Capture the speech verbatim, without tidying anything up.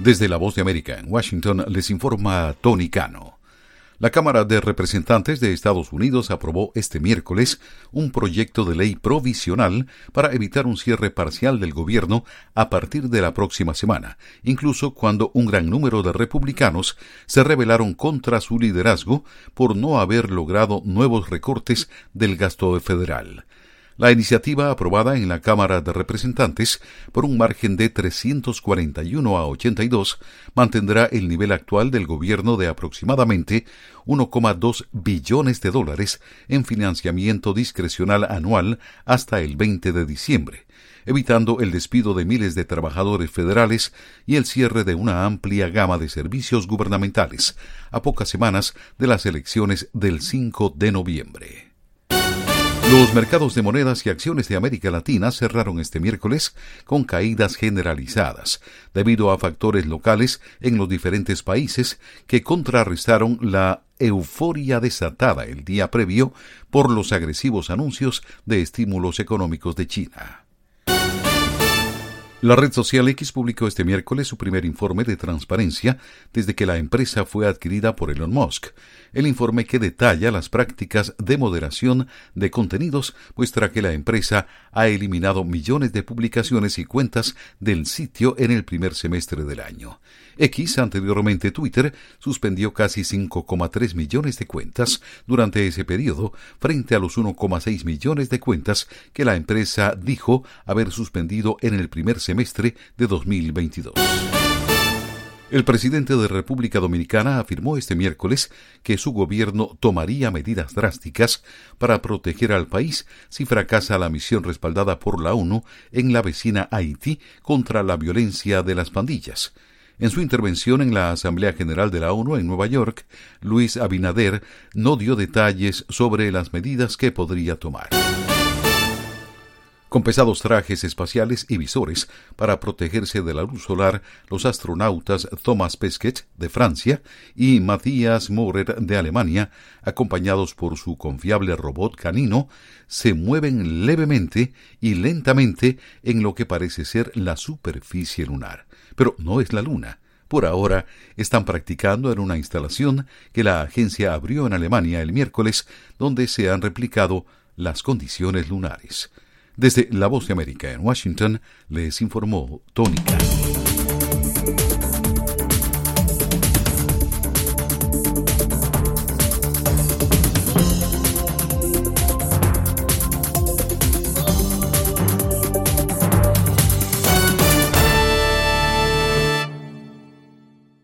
Desde La Voz de América en Washington les informa Tony Cano. La Cámara de Representantes de Estados Unidos aprobó este miércoles un proyecto de ley provisional para evitar un cierre parcial del gobierno a partir de la próxima semana, incluso cuando un gran número de republicanos se rebelaron contra su liderazgo por no haber logrado nuevos recortes del gasto federal. La iniciativa, aprobada en la Cámara de Representantes por un margen de trescientos cuarenta y uno a ochenta y dos, mantendrá el nivel actual del gobierno de aproximadamente uno coma dos billones de dólares en financiamiento discrecional anual hasta el veinte de diciembre, evitando el despido de miles de trabajadores federales y el cierre de una amplia gama de servicios gubernamentales, a pocas semanas de las elecciones del cinco de noviembre. Los mercados de monedas y acciones de América Latina cerraron este miércoles con caídas generalizadas, debido a factores locales en los diferentes países que contrarrestaron la euforia desatada el día previo por los agresivos anuncios de estímulos económicos de China. La red social X publicó este miércoles su primer informe de transparencia desde que la empresa fue adquirida por Elon Musk. El informe, que detalla las prácticas de moderación de contenidos, muestra que la empresa ha eliminado millones de publicaciones y cuentas del sitio en el primer semestre del año. X, anteriormente Twitter, suspendió casi cinco coma tres millones de cuentas durante ese periodo, frente a los uno coma seis millones de cuentas que la empresa dijo haber suspendido en el primer semestre de dos mil veintidós. El presidente de República Dominicana afirmó este miércoles que su gobierno tomaría medidas drásticas para proteger al país si fracasa la misión respaldada por la ONU en la vecina Haití contra la violencia de las pandillas. En su intervención en la Asamblea General de la ONU en Nueva York, Luis Abinader no dio detalles sobre las medidas que podría tomar. Con pesados trajes espaciales y visores para protegerse de la luz solar, los astronautas Thomas Pesquet, de Francia, y Matthias Maurer, de Alemania, acompañados por su confiable robot canino, se mueven levemente y lentamente en lo que parece ser la superficie lunar. Pero no es la Luna. Por ahora, están practicando en una instalación que la agencia abrió en Alemania el miércoles, donde se han replicado las condiciones lunares. Desde La Voz de América en Washington, les informó Tony Cano.